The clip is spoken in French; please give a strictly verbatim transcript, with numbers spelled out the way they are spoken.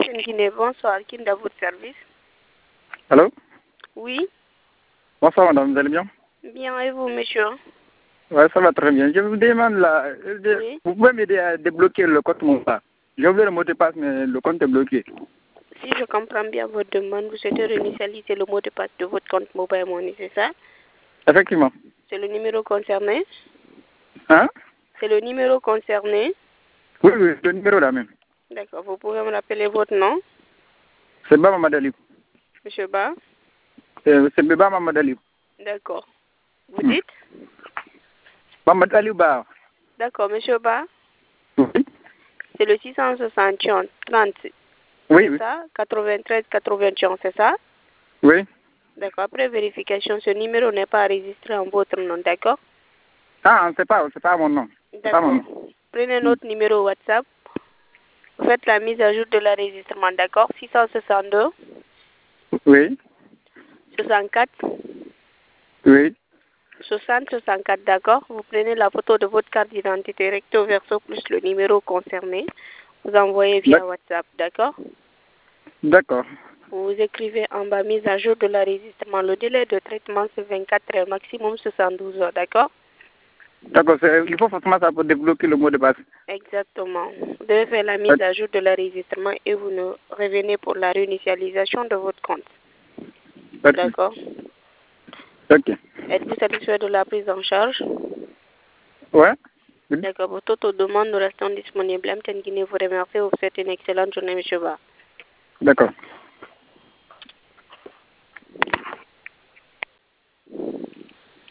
Guinée, bonsoir. Qui est à votre service? Allô? Oui. Bonsoir madame, vous allez bien? Bien, et vous, monsieur? Ouais, ça va très bien. Je vous demande là, de, Oui. vous pouvez m'aider à débloquer le compte mobile. J'ai oublié le mot de passe, mais le compte est bloqué. Si je comprends bien votre demande, vous souhaitez réinitialiser le mot de passe de votre compte Mobile Money, c'est ça? Effectivement. C'est le numéro concerné? Hein? C'est le numéro concerné? Oui, oui, le numéro là même. D'accord. Vous pouvez me rappeler votre nom? C'est Baba Madali. Monsieur Ba? C'est c'est Baba Madali. D'accord. Vous Hmm. dites? Mamadali Ba. D'accord, monsieur Ba? Oui. C'est le six cent soixante et onze trente. Oui, C'est oui. ça? quatre-vingt-treize quatre-vingt-onze, c'est ça? Oui. D'accord. Après vérification, ce numéro n'est pas enregistré en votre nom, d'accord? Ah, c'est pas, c'est pas mon nom. C'est pas mon D'accord. nom. Prenez notre numéro WhatsApp. Vous faites la mise à jour de l'enregistrement, d'accord? six cent soixante-deux Oui. soixante-quatre Oui. soixante soixante-quatre, d'accord? Vous prenez la photo de votre carte d'identité recto verso plus le numéro concerné. Vous envoyez via D'ac- WhatsApp, d'accord? D'accord. Vous écrivez en bas mise à jour de l'enregistrement. Le délai de traitement, c'est vingt-quatre heures, maximum soixante-douze heures, d'accord? D'accord. c'est- Il faut forcément ça pour débloquer le mot de passe. Exactement. Vous devez faire la mise à jour de l'enregistrement et vous nous revenez pour la réinitialisation de votre compte. Ok. D'accord? Ok. Êtes-vous satisfait de la prise en charge? Ouais. Oui. D'accord. Pour toute demande, nous restons disponibles. M T N Guinée vous remercie. Vous souhaite une excellente journée, monsieur Ba. D'accord.